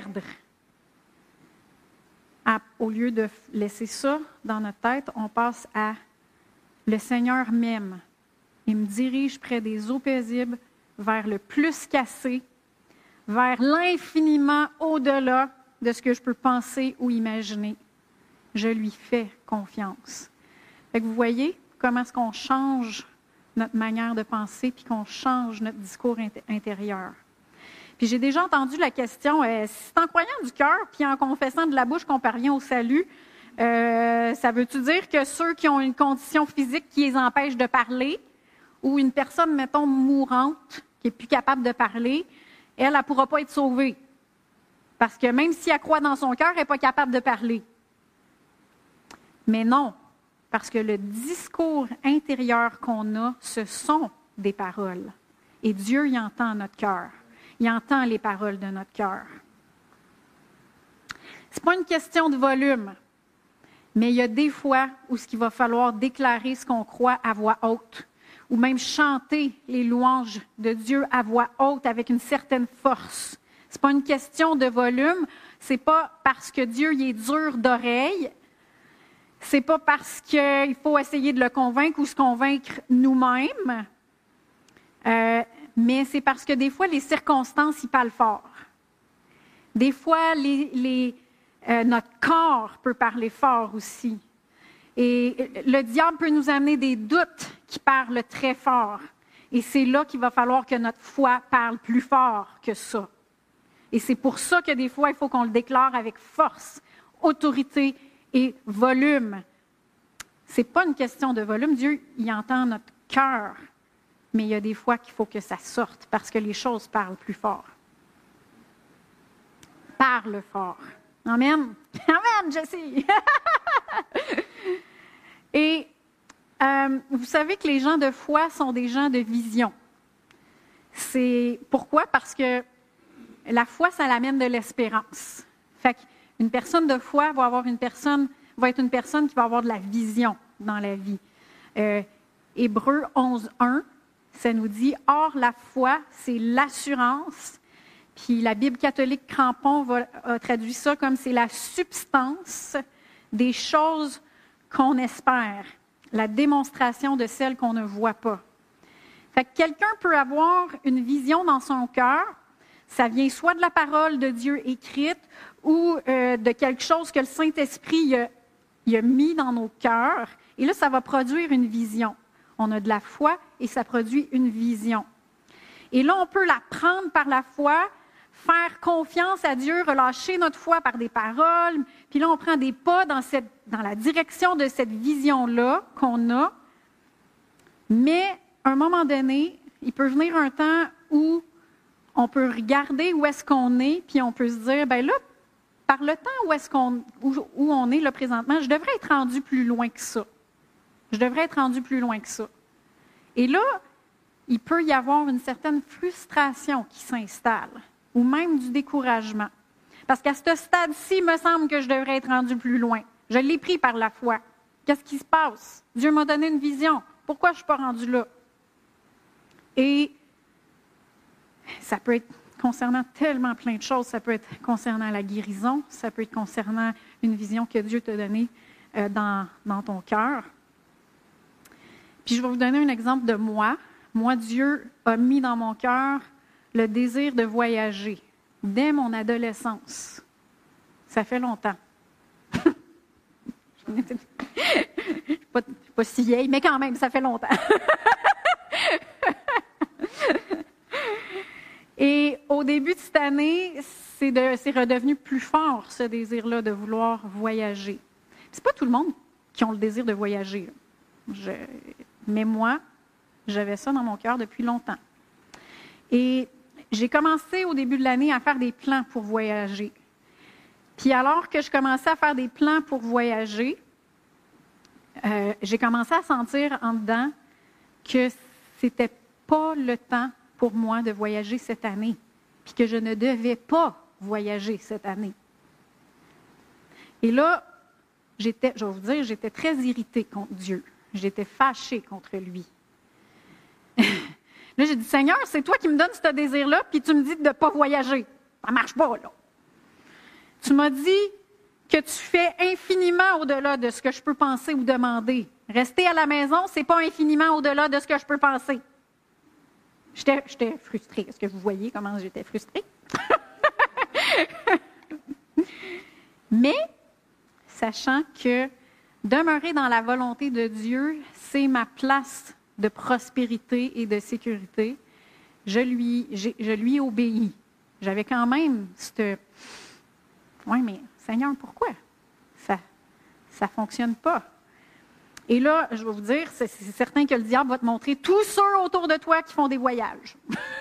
À, au lieu de laisser ça dans notre tête, on passe à « le Seigneur m'aime, et me dirige près des eaux paisibles, vers le plus cassé, vers l'infiniment au-delà de ce que je peux penser ou imaginer. Je lui fais confiance. Fait que vous voyez comment est-ce qu'on change notre manière de penser puis qu'on change notre discours intérieur. Puis j'ai déjà entendu la question, euh, si c'est en croyant du cœur puis en confessant de la bouche qu'on parvient au salut, euh, ça veut-tu dire que ceux qui ont une condition physique qui les empêche de parler ou une personne, mettons, mourante, qui n'est plus capable de parler, elle, elle ne pourra pas être sauvée? Parce que même si elle croit dans son cœur, elle n'est pas capable de parler. Mais non, parce que le discours intérieur qu'on a, ce sont des paroles. Et Dieu y entend notre cœur. Il entend les paroles de notre cœur. Ce n'est pas une question de volume, mais il y a des fois où ce qu'il va falloir déclarer ce qu'on croit à voix haute, ou même chanter les louanges de Dieu à voix haute avec une certaine force. Ce n'est pas une question de volume, ce n'est pas parce que Dieu il est dur d'oreille, c'est pas parce qu'il faut essayer de le convaincre ou se convaincre nous-mêmes, euh, mais c'est parce que des fois, les circonstances y parlent fort. Des fois, les, les, euh, notre corps peut parler fort aussi. Et le diable peut nous amener des doutes qui parlent très fort. Et c'est là qu'il va falloir que notre foi parle plus fort que ça. Et c'est pour ça que des fois, il faut qu'on le déclare avec force, autorité et volume. Ce n'est pas une question de volume. Dieu, il entend notre cœur. Mais il y a des fois qu'il faut que ça sorte parce que les choses parlent plus fort. Parle fort. Amen. Amen, Jessie. Et euh, vous savez que les gens de foi sont des gens de vision. C'est pourquoi? Parce que la foi, ça l'amène de l'espérance. Fait qu'une personne de foi va avoir une personne, va être une personne qui va avoir de la vision dans la vie. Euh, Hébreux onze, un, ça nous dit « Or, la foi, c'est l'assurance ». Puis la Bible catholique Crampon va, a traduit ça comme « c'est la substance des choses qu'on espère, la démonstration de celles qu'on ne voit pas ». Fait que quelqu'un peut avoir une vision dans son cœur, ça vient soit de la parole de Dieu écrite ou euh, de quelque chose que le Saint-Esprit a, il a mis dans nos cœurs, et là, ça va produire une vision. On a de la foi et ça produit une vision. Et là, on peut la prendre par la foi, faire confiance à Dieu, relâcher notre foi par des paroles, puis là, on prend des pas dans, cette, dans la direction de cette vision-là qu'on a. Mais, à un moment donné, il peut venir un temps où on peut regarder où est-ce qu'on est, puis on peut se dire, bien là, par le temps où, est-ce qu'on, où, où on est là présentement, je devrais être rendu plus loin que ça. Je devrais être rendu plus loin que ça. Et là, il peut y avoir une certaine frustration qui s'installe, ou même du découragement. Parce qu'à ce stade-ci, il me semble que je devrais être rendu plus loin. Je l'ai pris par la foi. Qu'est-ce qui se passe? Dieu m'a donné une vision. Pourquoi je ne suis pas rendu là? Et ça peut être concernant tellement plein de choses. Ça peut être concernant la guérison, ça peut être concernant une vision que Dieu t'a donnée euh, dans, dans ton cœur. Puis je vais vous donner un exemple de moi. Moi, Dieu a mis dans mon cœur le désir de voyager dès mon adolescence. Ça fait longtemps. Je ne suis pas, pas si vieille, mais quand même, ça fait longtemps. Et au début de cette année, c'est, de, c'est redevenu plus fort, ce désir-là de vouloir voyager. C'est pas tout le monde qui a le désir de voyager. Je, mais moi, j'avais ça dans mon cœur depuis longtemps. Et j'ai commencé au début de l'année à faire des plans pour voyager. Puis alors que je commençais à faire des plans pour voyager, euh, j'ai commencé à sentir en dedans que c'était pas le temps pour moi de voyager cette année, puis que je ne devais pas voyager cette année. Et là, j'étais, je vais vous dire, j'étais très irritée contre Dieu. J'étais fâchée contre lui. Là, j'ai dit, Seigneur, c'est toi qui me donnes ce désir-là, puis tu me dis de ne pas voyager. Ça ne marche pas, là. Tu m'as dit que tu fais infiniment au-delà de ce que je peux penser ou demander. Rester à la maison, c'est pas infiniment au-delà de ce que je peux penser. J'étais, j'étais frustrée. Est-ce que vous voyez comment j'étais frustrée? Mais, sachant que demeurer dans la volonté de Dieu, c'est ma place de prospérité et de sécurité, je lui, j'ai, je lui obéis. J'avais quand même cette... Oui, mais Seigneur, pourquoi? Ça ne fonctionne pas. Et là, je vais vous dire, c'est, c'est certain que le diable va te montrer tous ceux autour de toi qui font des voyages.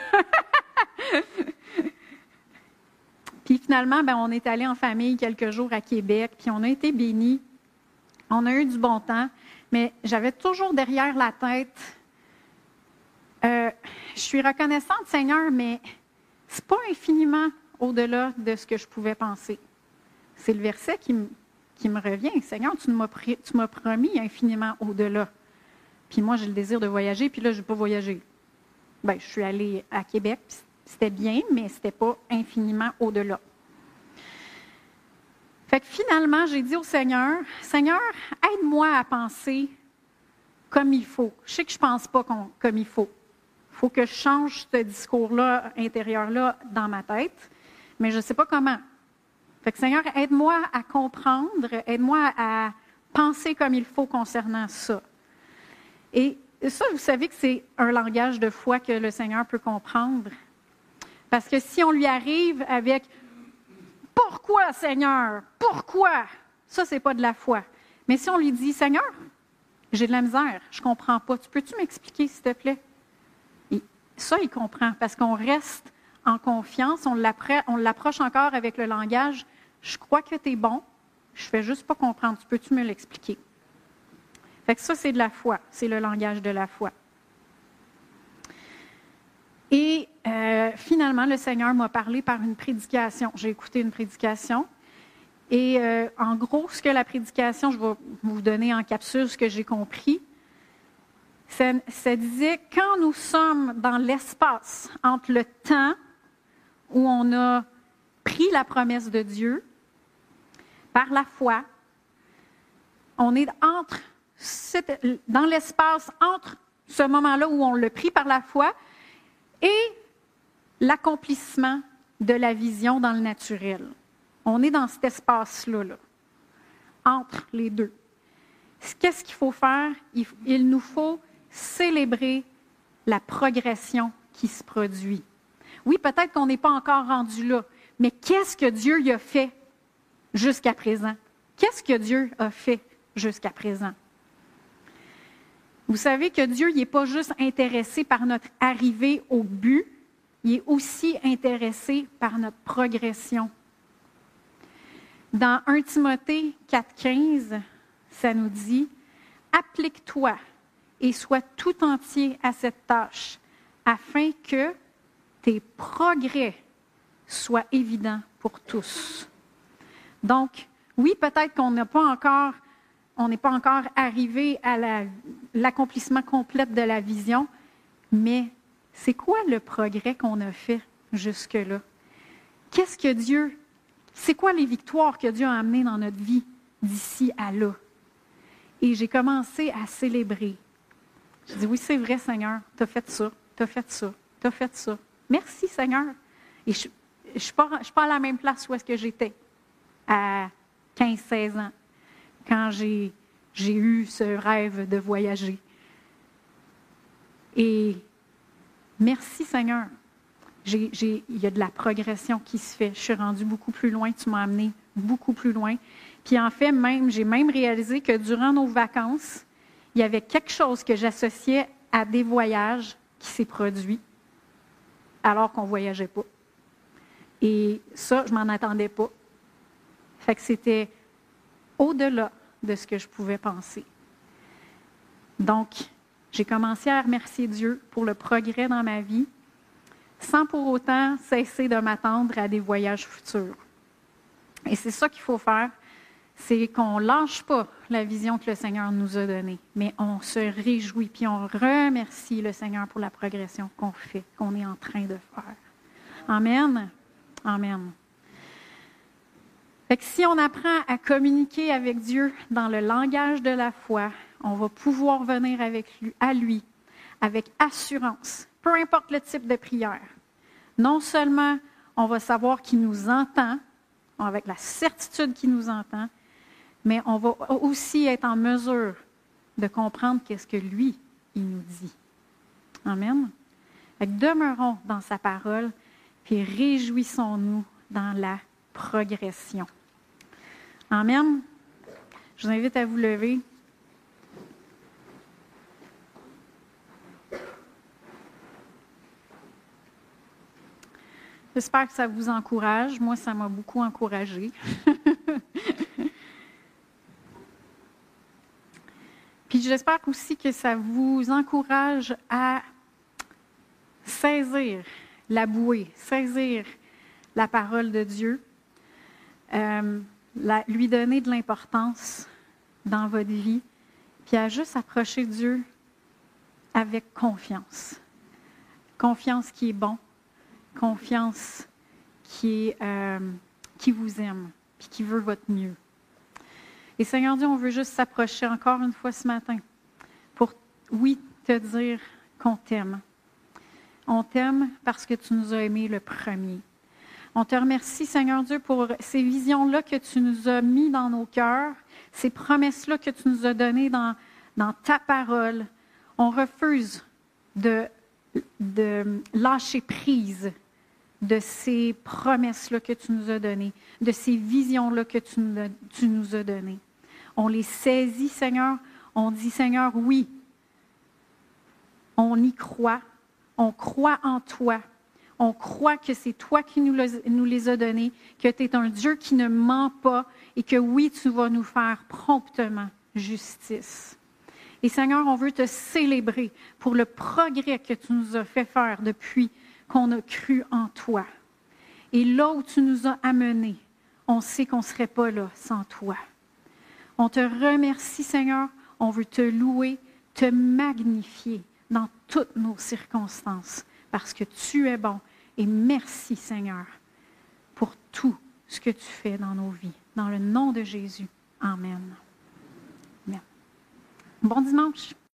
Puis finalement, ben, on est allé en famille quelques jours à Québec, puis on a été bénis. On a eu du bon temps, mais j'avais toujours derrière la tête, euh, je suis reconnaissante, Seigneur, mais c'est pas infiniment au-delà de ce que je pouvais penser. C'est le verset qui me, qui me revient. Seigneur, tu m'as, tu m'as promis infiniment au-delà. Puis moi, j'ai le désir de voyager, puis là, je n'ai pas voyagé. Bien, je suis allée à Québec, puis c'était bien, mais ce n'était pas infiniment au-delà. Fait que finalement, j'ai dit au Seigneur, Seigneur, aide-moi à penser comme il faut. Je sais que je ne pense pas comme, comme il faut. Il faut que je change ce discours-là, intérieur-là, dans ma tête, mais je ne sais pas comment. Fait que Seigneur, aide-moi à comprendre, aide-moi à penser comme il faut concernant ça. Et ça, vous savez que c'est un langage de foi que le Seigneur peut comprendre. Parce que si on lui arrive avec « Pourquoi, Seigneur? Pourquoi? » Ça, ce n'est pas de la foi. Mais si on lui dit « Seigneur, j'ai de la misère, je ne comprends pas. Tu peux-tu m'expliquer, s'il te plaît? » Et ça, il comprend, parce qu'on reste en confiance, on l'approche encore avec le langage « Je crois que tu es bon, je ne fais juste pas comprendre. Tu peux-tu me l'expliquer? » Fait que ça, c'est de la foi, c'est le langage de la foi. Et euh, finalement, le Seigneur m'a parlé par une prédication. J'ai écouté une prédication. Et euh, en gros, ce que la prédication, je vais vous donner en capsule ce que j'ai compris. Ça, ça disait, quand nous sommes dans l'espace entre le temps où on a pris la promesse de Dieu, par la foi, on est entre, dans l'espace entre ce moment-là où on l'a pris par la foi et l'accomplissement de la vision dans le naturel. On est dans cet espace-là, là, entre les deux. Qu'est-ce qu'il faut faire? Il, il nous faut célébrer la progression qui se produit. Oui, peut-être qu'on n'est pas encore rendu là, mais qu'est-ce que Dieu y a fait jusqu'à présent? Qu'est-ce que Dieu a fait jusqu'à présent? Vous savez que Dieu n'est pas juste intéressé par notre arrivée au but, il est aussi intéressé par notre progression. Dans premier Timothée quatre quinze, ça nous dit « Applique-toi et sois tout entier à cette tâche, afin que tes progrès soient évidents pour tous. » Donc, oui, peut-être qu'on n'a pas encore, on n'est pas encore arrivé à la, l'accomplissement complet de la vision, mais c'est quoi le progrès qu'on a fait jusque-là? Qu'est-ce que Dieu, c'est quoi les victoires que Dieu a amenées dans notre vie d'ici à là? Et j'ai commencé à célébrer. Je dis, oui, c'est vrai, Seigneur, tu as fait ça, tu as fait ça, tu as fait ça. Merci, Seigneur. Et je ne suis pas, pas à la même place où est-ce que j'étais à quinze seize ans, quand j'ai, j'ai eu ce rêve de voyager. Et merci, Seigneur. J'ai, j'ai, il y a de la progression qui se fait. Je suis rendue beaucoup plus loin. Tu m'as amené beaucoup plus loin. Puis en fait, même, j'ai même réalisé que durant nos vacances, il y avait quelque chose que j'associais à des voyages qui s'est produit alors qu'on ne voyageait pas. Et ça, je ne m'en attendais pas. Fait que c'était au-delà de ce que je pouvais penser. Donc, j'ai commencé à remercier Dieu pour le progrès dans ma vie, sans pour autant cesser de m'attendre à des voyages futurs. Et c'est ça qu'il faut faire, c'est qu'on ne lâche pas la vision que le Seigneur nous a donnée, mais on se réjouit, puis on remercie le Seigneur pour la progression qu'on fait, qu'on est en train de faire. Amen. Amen. Fait que si on apprend à communiquer avec Dieu dans le langage de la foi, on va pouvoir venir avec lui, à lui avec assurance, peu importe le type de prière. Non seulement on va savoir qu'il nous entend, avec la certitude qu'il nous entend, mais on va aussi être en mesure de comprendre qu'est-ce que lui, il nous dit. Amen. Fait que demeurons dans sa parole, puis réjouissons-nous dans la progression. Amen. Je vous invite à vous lever. J'espère que ça vous encourage. Moi, ça m'a beaucoup encouragée. Puis j'espère aussi que ça vous encourage à saisir la bouée, saisir la parole de Dieu, euh, la, lui donner de l'importance dans votre vie, puis à juste approcher Dieu avec confiance. Confiance qui est bon, confiance qui, est, euh, qui vous aime, puis qui veut votre mieux. Et Seigneur Dieu, on veut juste s'approcher encore une fois ce matin pour, oui, te dire qu'on t'aime. On t'aime parce que tu nous as aimés le premier. On te remercie, Seigneur Dieu, pour ces visions-là que tu nous as mis dans nos cœurs, ces promesses-là que tu nous as données dans, dans ta parole. On refuse de, de lâcher prise de ces promesses-là que tu nous as données, de ces visions-là que tu nous, as, tu nous as données. On les saisit, Seigneur. On dit, Seigneur, oui, on y croit. On croit en toi. On croit que c'est toi qui nous, le, nous les as donnés, que tu es un Dieu qui ne ment pas et que oui, tu vas nous faire promptement justice. Et Seigneur, on veut te célébrer pour le progrès que tu nous as fait faire depuis qu'on a cru en toi. Et là où tu nous as amenés, on sait qu'on ne serait pas là sans toi. On te remercie, Seigneur. On veut te louer, te magnifier dans toutes nos circonstances, parce que tu es bon. Et merci, Seigneur, pour tout ce que tu fais dans nos vies. Dans le nom de Jésus. Amen. Amen. Bon dimanche.